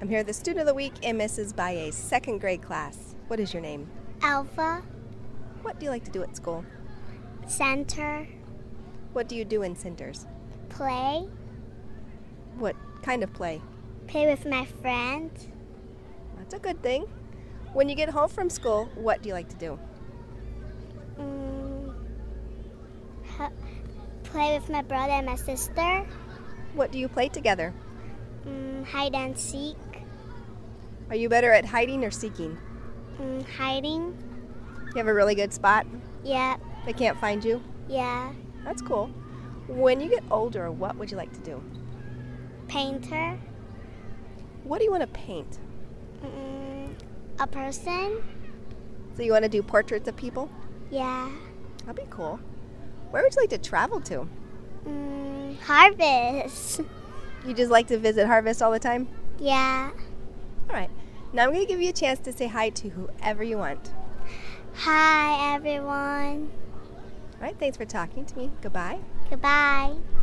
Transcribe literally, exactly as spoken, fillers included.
I'm here, the student of the week in Missus Baye's second grade class. What is your name? Alpha. What do you like to do at school? Center. What do you do in centers? Play. What kind of play? Play with my friends. That's a good thing. When you get home from school, what do you like to do? Mm, h- play with my brother and my sister. What do you play together? Mm, hide and seek. Are you better at hiding or seeking? Mm, hiding. You have a really good spot? Yeah. They can't find you? Yeah. That's cool. When you get older, what would you like to do? Painter. What do you want to paint? Mm, a person. So you want to do portraits of people? Yeah. That'd be cool. Where would you like to travel to? Mm, harvest. You just like to visit Harvest all the time? Yeah. All right. Now I'm going to give you a chance to say hi to whoever you want. Hi, everyone. All right. Thanks for talking to me. Goodbye. Goodbye.